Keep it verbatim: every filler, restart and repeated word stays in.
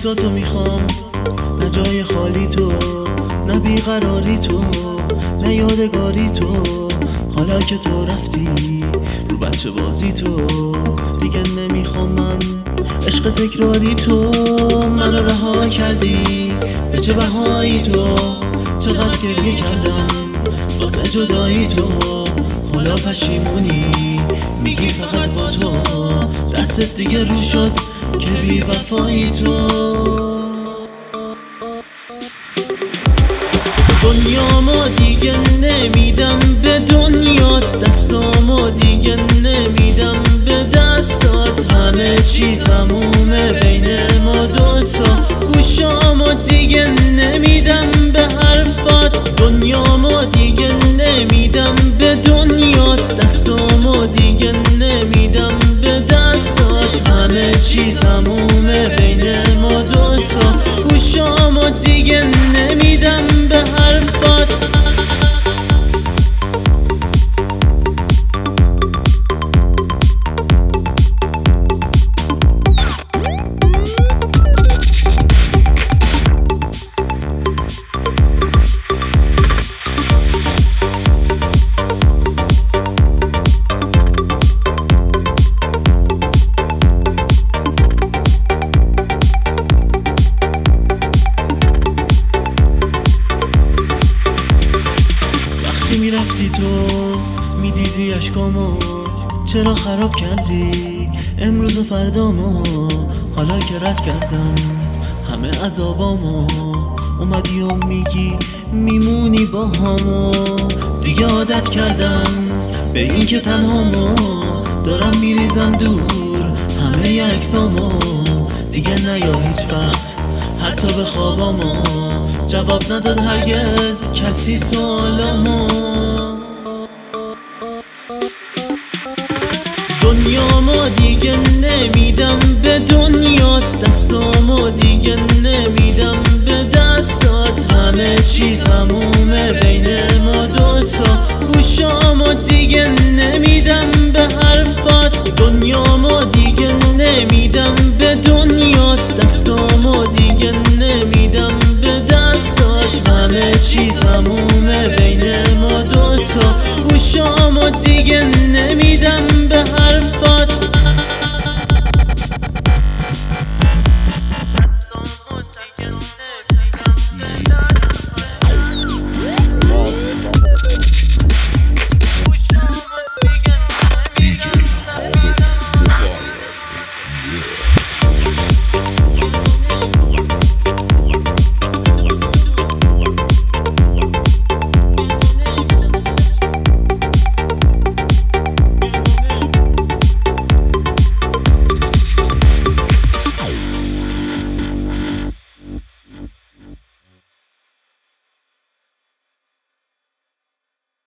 بوساتو میخوام، نه جای خالی تو، نه بیقراری تو، نه یادگاری تو. حالا که تو رفتی رو بچه بازی تو، دیگه نمیخوام من عشق تکراری تو. منو رها کردی به چه بهایی تو، چقدر گریه کردم واسه جدایی تو. حالا پشیمونی میگی فقط با تو، دستت دیگه رو شد که بی وفایی تو. دنیامو دیگه نمیدم به دنیات، دستامو دیگه نمیدم به دستات. همه چی تمومه بین ما دوتا، گوشامو دیگه نمیدم به حرفات. دنیامو دیگه نمیدم به دنیات، دستامو دیگه نمیدم به دستات. همه چی تمومه بین ما دوتا، گوشامو دیگه نمیدم به حرفات. میرفتی تو میدیدی اشکامو، چرا خراب کردی امروز و فردامو؟ حالا که رد کردم همه عذابامو، اومدی و میگی میمونی با همو. دیگه عادت کردم به این که تنهامو، دارم میریزم دور همه عکسامو. دیگه نیا هیچ وقت حتی به خوابامو، جواب نداد هرگز کسی سوالامو. دنیامو دیگه نمیدم به دنیات، دستامو دیگه نمیدم به دستات. همه چی تمومه بین ما دوتا،